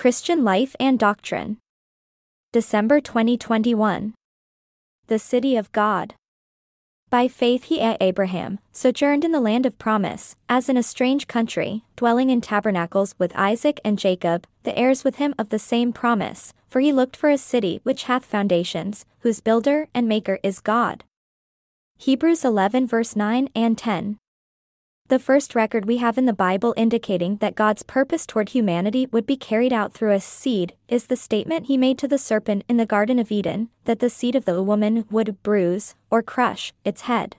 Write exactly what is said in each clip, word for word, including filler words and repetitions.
Christian Life and Doctrine. December twenty twenty-one. The City of God. By faith he, Abraham, sojourned in the land of promise, as in a strange country, dwelling in tabernacles with Isaac and Jacob, the heirs with him of the same promise, for he looked for a city which hath foundations, whose builder and maker is God. Hebrews eleven verse nine and ten. The first record we have in the Bible indicating that God's purpose toward humanity would be carried out through a seed is the statement he made to the serpent in the Garden of Eden, that the seed of the woman would bruise, or crush, its head.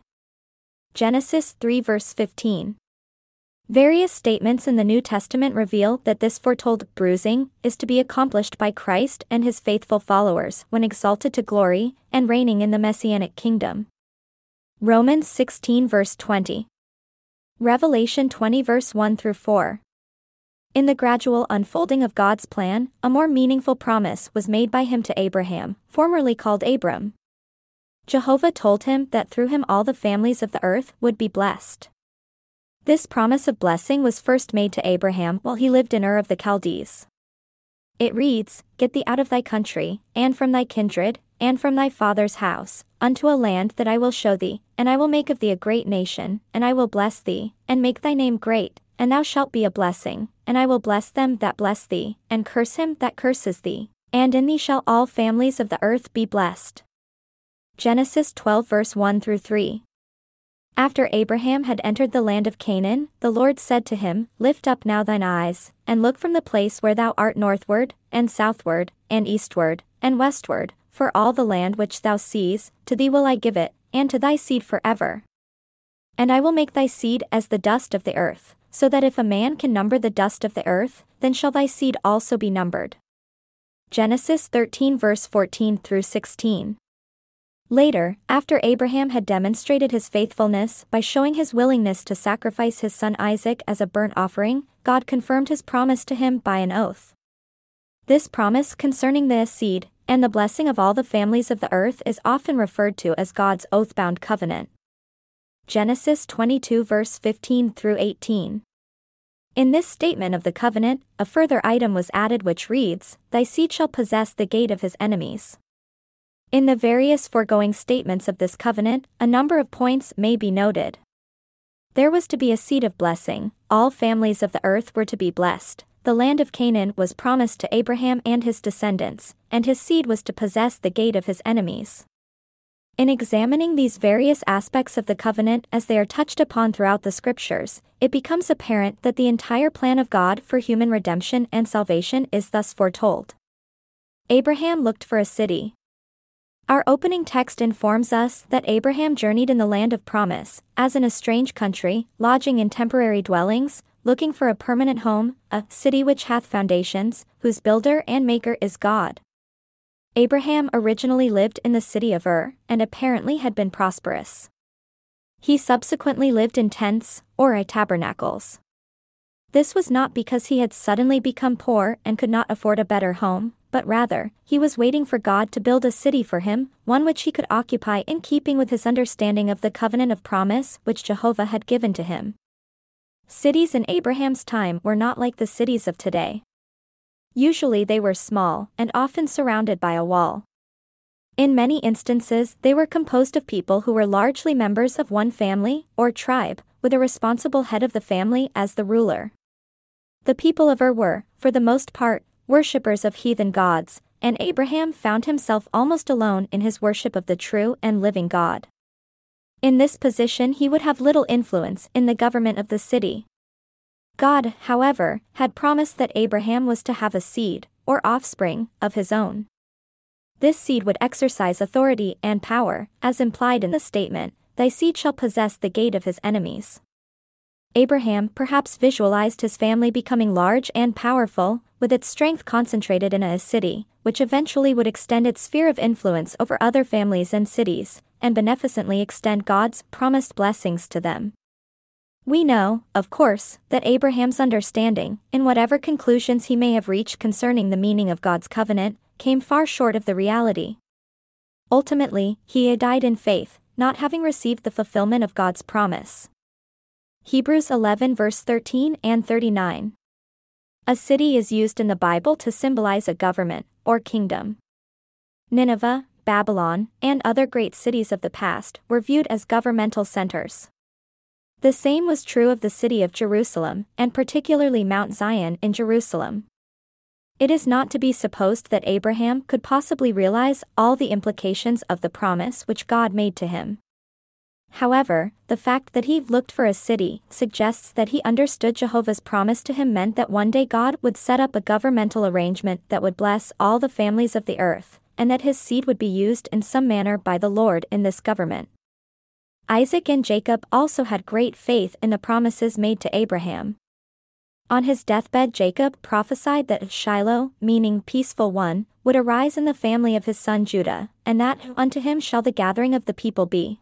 Genesis three verse fifteen. Various statements in the New Testament reveal that this foretold bruising is to be accomplished by Christ and his faithful followers when exalted to glory and reigning in the Messianic kingdom. Romans sixteen verse twenty. Revelation twenty verse one through four. In the gradual unfolding of God's plan, a more meaningful promise was made by him to Abraham, formerly called Abram. Jehovah told him that through him all the families of the earth would be blessed. This promise of blessing was first made to Abraham while he lived in Ur of the Chaldees. It reads, "Get thee out of thy country, and from thy kindred, and from thy father's house, unto a land that I will show thee, and I will make of thee a great nation, and I will bless thee, and make thy name great, and thou shalt be a blessing, and I will bless them that bless thee, and curse him that curses thee, and in thee shall all families of the earth be blessed." Genesis twelve verse one through three. After Abraham had entered the land of Canaan, the Lord said to him, "Lift up now thine eyes, and look from the place where thou art northward, and southward, and eastward, and westward, for all the land which thou seest, to thee will I give it, and to thy seed forever. And I will make thy seed as the dust of the earth, so that if a man can number the dust of the earth, then shall thy seed also be numbered." Genesis thirteen verse fourteen through sixteen. Later, after Abraham had demonstrated his faithfulness by showing his willingness to sacrifice his son Isaac as a burnt offering, God confirmed his promise to him by an oath. This promise concerning the seed and the blessing of all the families of the earth is often referred to as God's oath-bound covenant. Genesis twenty-two verse fifteen through eighteen. In this statement of the covenant, a further item was added which reads, "Thy seed shall possess the gate of his enemies." In the various foregoing statements of this covenant, a number of points may be noted. There was to be a seed of blessing, all families of the earth were to be blessed, the land of Canaan was promised to Abraham and his descendants, and his seed was to possess the gate of his enemies. In examining these various aspects of the covenant as they are touched upon throughout the scriptures, it becomes apparent that the entire plan of God for human redemption and salvation is thus foretold. Abraham looked for a city. Our opening text informs us that Abraham journeyed in the land of promise, as in a strange country, lodging in temporary dwellings, looking for a permanent home, a city which hath foundations, whose builder and maker is God. Abraham originally lived in the city of Ur, and apparently had been prosperous. He subsequently lived in tents, or tabernacles. This was not because he had suddenly become poor and could not afford a better home, but rather, he was waiting for God to build a city for him, one which he could occupy in keeping with his understanding of the covenant of promise which Jehovah had given to him. Cities in Abraham's time were not like the cities of today. Usually they were small, and often surrounded by a wall. In many instances they were composed of people who were largely members of one family, or tribe, with a responsible head of the family as the ruler. The people of Ur were, for the most part, worshippers of heathen gods, and Abraham found himself almost alone in his worship of the true and living God. In this position he would have little influence in the government of the city. God, however, had promised that Abraham was to have a seed, or offspring, of his own. This seed would exercise authority and power, as implied in the statement, "Thy seed shall possess the gate of his enemies." Abraham perhaps visualized his family becoming large and powerful, with its strength concentrated in a city, which eventually would extend its sphere of influence over other families and cities, and beneficently extend God's promised blessings to them. We know, of course, that Abraham's understanding, in whatever conclusions he may have reached concerning the meaning of God's covenant, came far short of the reality. Ultimately, he had died in faith, not having received the fulfillment of God's promise. Hebrews eleven verse thirteen and thirty-nine. A city is used in the Bible to symbolize a government or kingdom. Nineveh, Babylon, and other great cities of the past were viewed as governmental centers. The same was true of the city of Jerusalem, and particularly Mount Zion in Jerusalem. It is not to be supposed that Abraham could possibly realize all the implications of the promise which God made to him. However, the fact that he looked for a city suggests that he understood Jehovah's promise to him meant that one day God would set up a governmental arrangement that would bless all the families of the earth, and that his seed would be used in some manner by the Lord in this government. Isaac and Jacob also had great faith in the promises made to Abraham. On his deathbed, Jacob prophesied that Shiloh, meaning peaceful one, would arise in the family of his son Judah, and that unto him shall the gathering of the people be.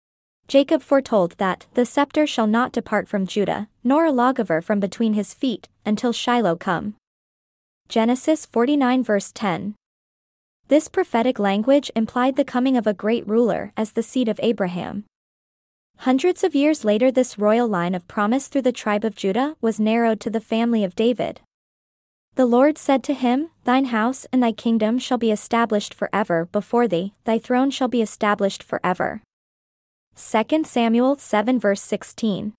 Jacob foretold that the scepter shall not depart from Judah, nor a lawgiver from between his feet, until Shiloh come. Genesis forty-nine verse ten. This prophetic language implied the coming of a great ruler as the seed of Abraham. Hundreds of years later, this royal line of promise through the tribe of Judah was narrowed to the family of David. The Lord said to him, Thine house and thy kingdom shall be established forever before thee, thy throne shall be established forever. Second Samuel seven verse sixteen.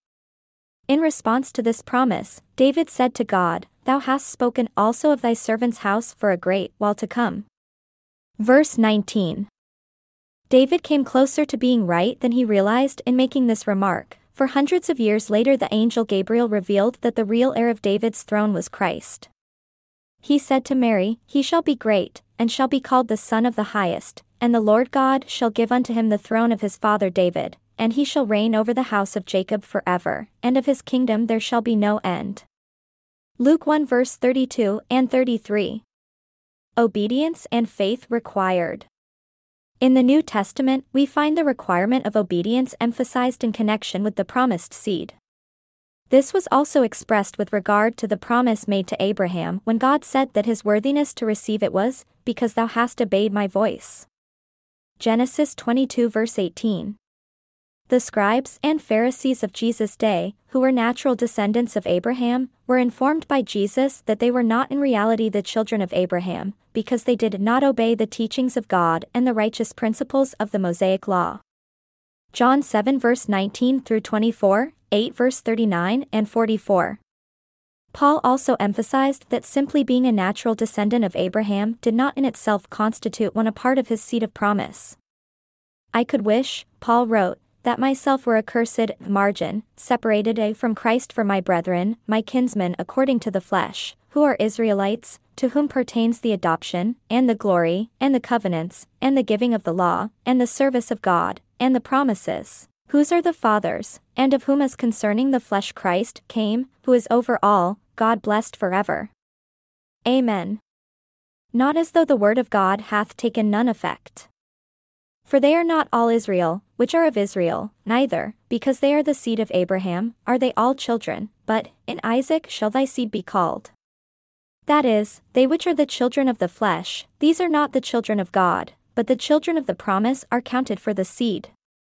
In response to this promise, David said to God, Thou hast spoken also of thy servant's house for a great while to come. Verse nineteen. David came closer to being right than he realized in making this remark, for hundreds of years later the angel Gabriel revealed that the real heir of David's throne was Christ. He said to Mary, He shall be great, and shall be called the Son of the Highest, and the Lord God shall give unto him the throne of his father David, and he shall reign over the house of Jacob forever, and of his kingdom there shall be no end. Luke one verse thirty-two and thirty-three. Obedience and faith required. In the New Testament, we find the requirement of obedience emphasized in connection with the promised seed. This was also expressed with regard to the promise made to Abraham when God said that his worthiness to receive it was, because thou hast obeyed my voice. Genesis twenty-two verse eighteen. The scribes and Pharisees of Jesus' day, who were natural descendants of Abraham, were informed by Jesus that they were not in reality the children of Abraham, because they did not obey the teachings of God and the righteous principles of the Mosaic Law. John seven verse nineteen through twenty-four, eight verse thirty-nine and forty-four. Paul also emphasized that simply being a natural descendant of Abraham did not in itself constitute one a part of his seed of promise. I could wish, Paul wrote, that myself were accursed, margin, separated a from Christ for my brethren, my kinsmen according to the flesh, who are Israelites, to whom pertains the adoption, and the glory, and the covenants, and the giving of the law, and the service of God, and the promises, whose are the fathers, and of whom as concerning the flesh Christ came, who is over all, God blessed forever. Amen. Not as though the word of God hath taken none effect. For they are not all Israel, which are of Israel, neither, because they are the seed of Abraham, are they all children, but, in Isaac shall thy seed be called. That is, they which are the children of the flesh, these are not the children of God, but the children of the promise are counted for the seed.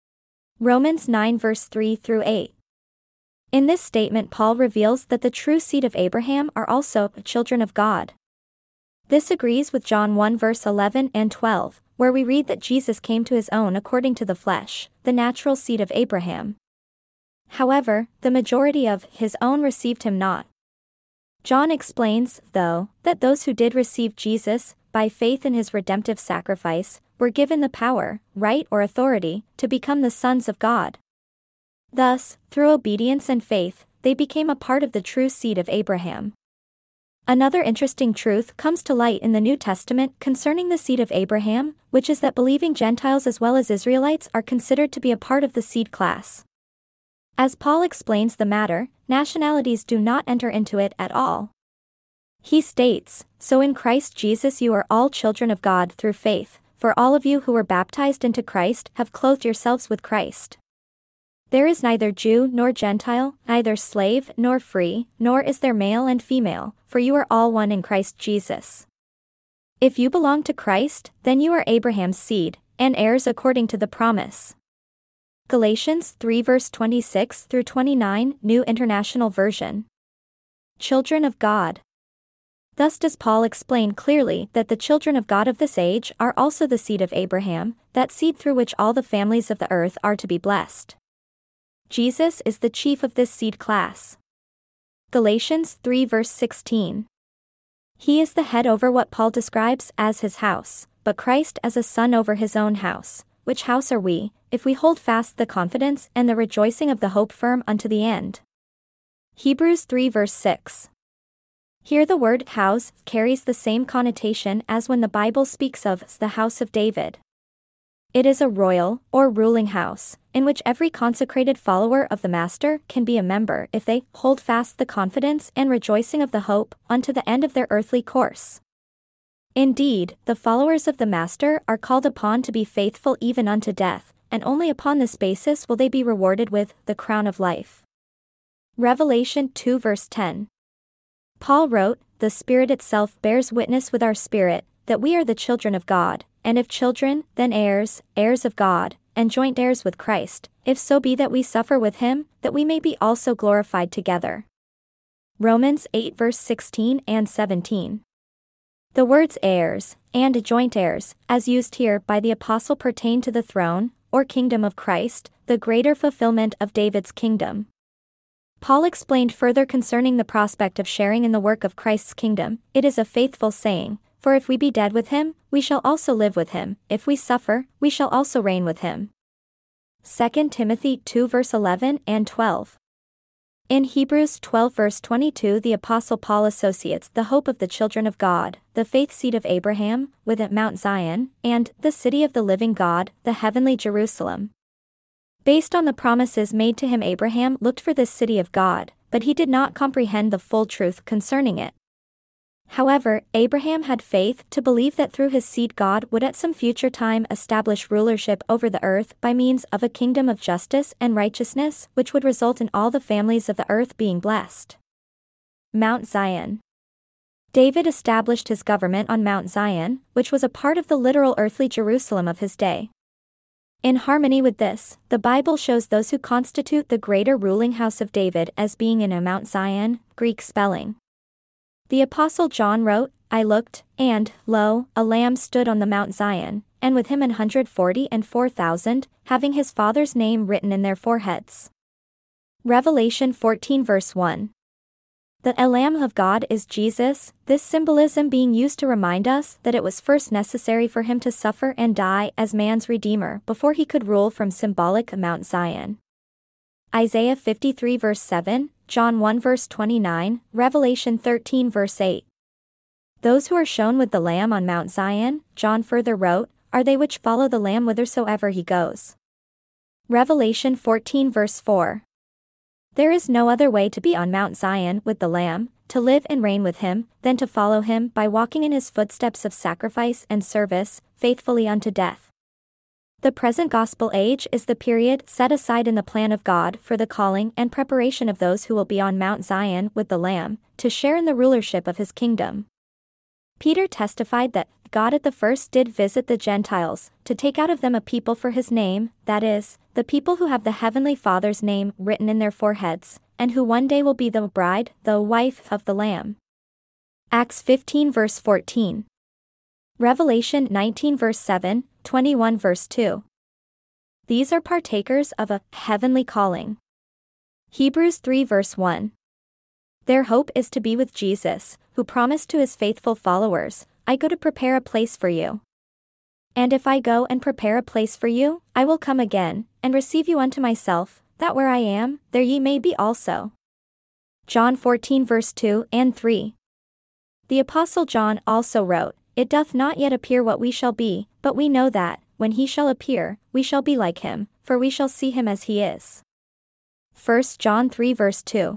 Romans nine verse three through eight. In this statement Paul reveals that the true seed of Abraham are also children of God. This agrees with John one verse eleven and twelve, where we read that Jesus came to his own according to the flesh, the natural seed of Abraham. However, the majority of his own received him not. John explains, though, that those who did receive Jesus, by faith in his redemptive sacrifice, were given the power, right or authority, to become the sons of God. Thus, through obedience and faith, they became a part of the true seed of Abraham. Another interesting truth comes to light in the New Testament concerning the seed of Abraham, which is that believing Gentiles as well as Israelites are considered to be a part of the seed class. As Paul explains the matter, nationalities do not enter into it at all. He states, So in Christ Jesus you are all children of God through faith, for all of you who were baptized into Christ have clothed yourselves with Christ. There is neither Jew nor Gentile, neither slave nor free, nor is there male and female, for you are all one in Christ Jesus. If you belong to Christ, then you are Abraham's seed, and heirs according to the promise. Galatians three verse twenty-six through twenty-nine, New International Version. Children of God. Thus does Paul explain clearly that the children of God of this age are also the seed of Abraham, that seed through which all the families of the earth are to be blessed. Jesus is the chief of this seed class. Galatians three verse sixteen. He is the head over what Paul describes as his house, but Christ as a son over his own house. Which house are we, if we hold fast the confidence and the rejoicing of the hope firm unto the end? Hebrews three verse six. Here the word house carries the same connotation as when the Bible speaks of the house of David. It is a royal, or ruling house, in which every consecrated follower of the Master can be a member if they hold fast the confidence and rejoicing of the hope unto the end of their earthly course. Indeed, the followers of the Master are called upon to be faithful even unto death, and only upon this basis will they be rewarded with the crown of life. Revelation two verse ten. Paul wrote, "The Spirit itself bears witness with our spirit, that we are the children of God, and if children, then heirs, heirs of God, and joint heirs with Christ, if so be that we suffer with him, that we may be also glorified together." Romans eight verse sixteen and seventeen. The words heirs, and joint heirs, as used here by the apostle pertain to the throne, or kingdom of Christ, the greater fulfillment of David's kingdom. Paul explained further concerning the prospect of sharing in the work of Christ's kingdom. It is a faithful saying, "For if we be dead with him, we shall also live with him, if we suffer, we shall also reign with him." Second Timothy two verse eleven and twelve. In Hebrews twelve verse twenty-two, the apostle Paul associates the hope of the children of God, the faith seed of Abraham, with at Mount Zion, and the city of the living God, the heavenly Jerusalem. Based on the promises made to him, Abraham looked for this city of God, but he did not comprehend the full truth concerning it. However, Abraham had faith to believe that through his seed God would at some future time establish rulership over the earth by means of a kingdom of justice and righteousness, which would result in all the families of the earth being blessed. Mount Zion. David established his government on Mount Zion, which was a part of the literal earthly Jerusalem of his day. In harmony with this, the Bible shows those who constitute the greater ruling house of David as being in a Mount Zion, Greek spelling. The Apostle John wrote, "I looked, and, lo, a lamb stood on the Mount Zion, and with him an hundred forty and four thousand, having his father's name written in their foreheads." Revelation fourteen verse one. The Lamb of God is Jesus, this symbolism being used to remind us that it was first necessary for him to suffer and die as man's Redeemer before he could rule from symbolic Mount Zion. Isaiah fifty-three verse seven, John one verse twenty-nine, Revelation thirteen verse eight. Those who are shown with the Lamb on Mount Zion, John further wrote, are they which follow the Lamb whithersoever he goes. Revelation fourteen verse four. There is no other way to be on Mount Zion with the Lamb, to live and reign with him, than to follow him by walking in his footsteps of sacrifice and service, faithfully unto death. The present gospel age is the period set aside in the plan of God for the calling and preparation of those who will be on Mount Zion with the Lamb, to share in the rulership of his kingdom. Peter testified that God at the first did visit the Gentiles, to take out of them a people for his name, that is, the people who have the heavenly Father's name written in their foreheads, and who one day will be the bride, the wife of the Lamb. Acts fifteen verse fourteen. Revelation nineteen verse seven, twenty-one verse two. These are partakers of a heavenly calling. Hebrews three verse one. Their hope is to be with Jesus, who promised to his faithful followers, I go to prepare a place for you. And if I go and prepare a place for you, I will come again, and receive you unto myself, that where I am, there ye may be also. John fourteen verse two and three. The Apostle John also wrote, It doth not yet appear what we shall be, but we know that, when he shall appear, we shall be like him, for we shall see him as he is. First John three verse two.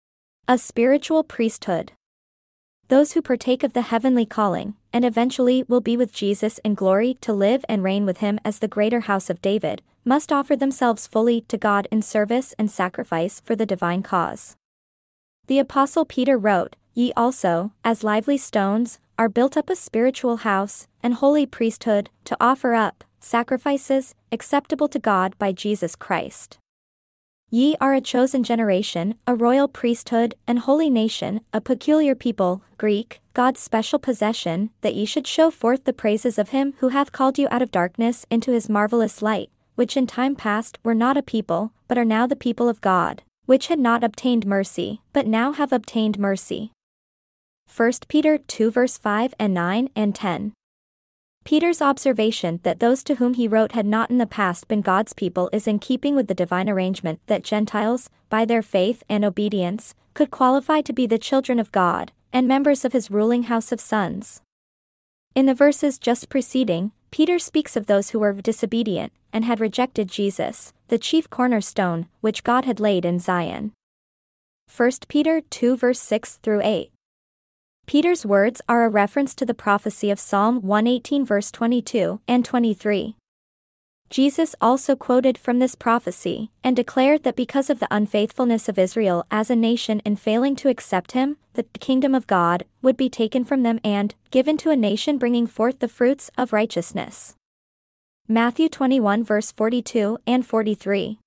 A spiritual priesthood. Those who partake of the heavenly calling, and eventually will be with Jesus in glory to live and reign with him as the greater house of David, must offer themselves fully to God in service and sacrifice for the divine cause. The Apostle Peter wrote, Ye also, as lively stones, are built up a spiritual house, and holy priesthood, to offer up sacrifices acceptable to God by Jesus Christ. Ye are a chosen generation, a royal priesthood, an holy nation, a peculiar people, Greek, God's special possession, that ye should show forth the praises of him who hath called you out of darkness into his marvelous light, which in time past were not a people, but are now the people of God, which had not obtained mercy, but now have obtained mercy. First Peter two verse five and nine and ten. Peter's observation that those to whom he wrote had not in the past been God's people is in keeping with the divine arrangement that Gentiles, by their faith and obedience, could qualify to be the children of God, and members of his ruling house of sons. In the verses just preceding, Peter speaks of those who were disobedient, and had rejected Jesus, the chief cornerstone, which God had laid in Zion. First Peter two verse six through eight. Peter's words are a reference to the prophecy of Psalm one eighteen verse twenty-two and twenty-three. Jesus also quoted from this prophecy, and declared that because of the unfaithfulness of Israel as a nation in failing to accept him, the kingdom of God would be taken from them and given to a nation bringing forth the fruits of righteousness. Matthew twenty-one verse forty-two and forty-three.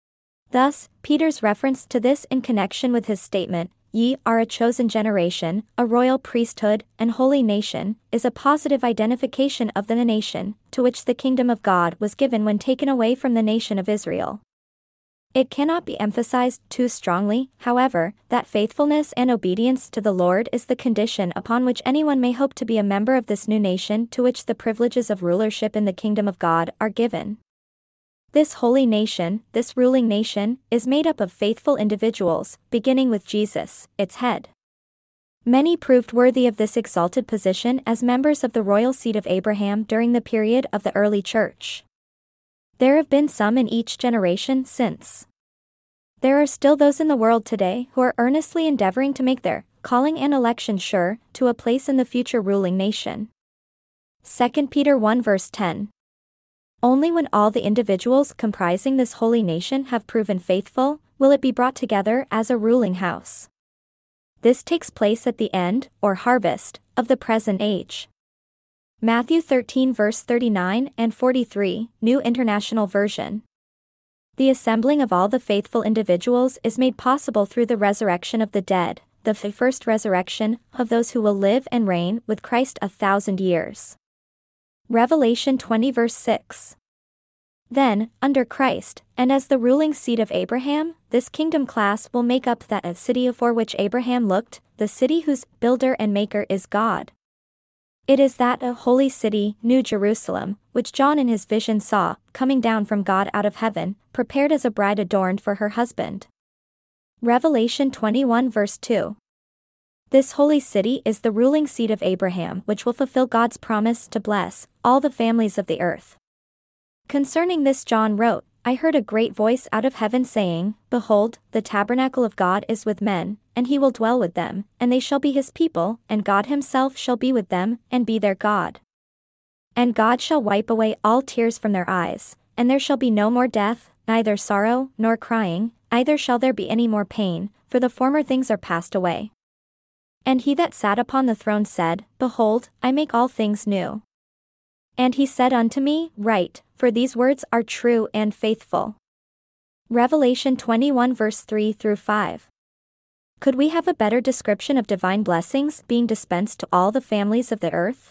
Thus, Peter's reference to this in connection with his statement, "Ye are a chosen generation, a royal priesthood, and holy nation," is a positive identification of the nation, to which the kingdom of God was given when taken away from the nation of Israel. It cannot be emphasized too strongly, however, that faithfulness and obedience to the Lord is the condition upon which anyone may hope to be a member of this new nation to which the privileges of rulership in the kingdom of God are given. This holy nation, this ruling nation, is made up of faithful individuals, beginning with Jesus, its head. Many proved worthy of this exalted position as members of the royal seed of Abraham during the period of the early church. There have been some in each generation since. There are still those in the world today who are earnestly endeavoring to make their calling and election sure to a place in the future ruling nation. Second Peter one verse ten. Only when all the individuals comprising this holy nation have proven faithful, will it be brought together as a ruling house. This takes place at the end, or harvest, of the present age. Matthew thirteen verse thirty-nine and forty-three, New International Version. The assembling of all the faithful individuals is made possible through the resurrection of the dead, the first resurrection of those who will live and reign with Christ a thousand years. Revelation twenty verse six. Then, under Christ, and as the ruling seed of Abraham, this kingdom class will make up that city for which Abraham looked, the city whose builder and maker is God. It is that a holy city, New Jerusalem, which John in his vision saw, coming down from God out of heaven, prepared as a bride adorned for her husband. Revelation twenty-one verse two. This holy city is the ruling seed of Abraham, which will fulfill God's promise to bless all the families of the earth. Concerning this John wrote, "I heard a great voice out of heaven saying, Behold, the tabernacle of God is with men, and he will dwell with them, and they shall be his people, and God himself shall be with them, and be their God. And God shall wipe away all tears from their eyes, and there shall be no more death, neither sorrow, nor crying, neither shall there be any more pain, for the former things are passed away. And he that sat upon the throne said, Behold, I make all things new. And he said unto me, Write, for these words are true and faithful." Revelation twenty-one verse three through five. Could we have a better description of divine blessings being dispensed to all the families of the earth?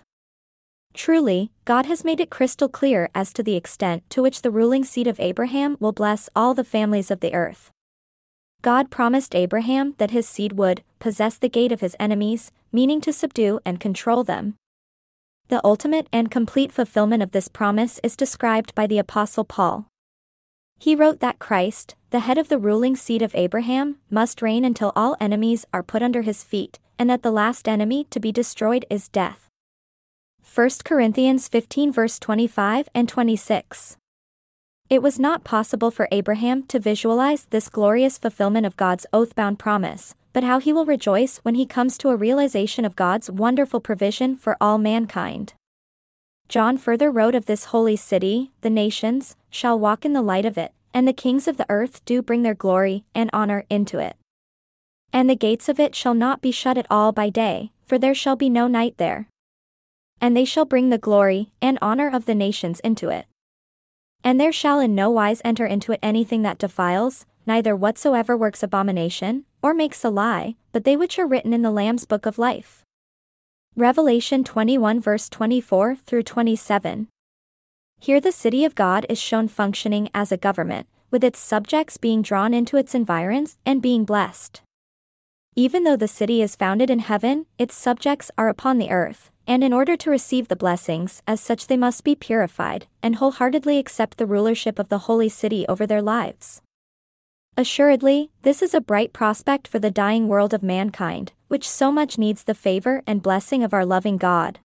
Truly, God has made it crystal clear as to the extent to which the ruling seed of Abraham will bless all the families of the earth. God promised Abraham that his seed would possess the gate of his enemies, meaning to subdue and control them. The ultimate and complete fulfillment of this promise is described by the Apostle Paul. He wrote that Christ, the head of the ruling seed of Abraham, must reign until all enemies are put under his feet, and that the last enemy to be destroyed is death. First Corinthians fifteen verse twenty-five and twenty-six. It was not possible for Abraham to visualize this glorious fulfillment of God's oath-bound promise, but how he will rejoice when he comes to a realization of God's wonderful provision for all mankind. John further wrote of this holy city, "The nations shall walk in the light of it, and the kings of the earth do bring their glory and honor into it. And the gates of it shall not be shut at all by day, for there shall be no night there. And they shall bring the glory and honor of the nations into it. And there shall in no wise enter into it anything that defiles, neither whatsoever works abomination, or makes a lie, but they which are written in the Lamb's book of life. Revelation twenty-one verse twenty-four through twenty-seven. Here the city of God is shown functioning as a government, with its subjects being drawn into its environs and being blessed. Even though the city is founded in heaven, its subjects are upon the earth, and in order to receive the blessings as such they must be purified, and wholeheartedly accept the rulership of the holy city over their lives. Assuredly, this is a bright prospect for the dying world of mankind, which so much needs the favor and blessing of our loving God.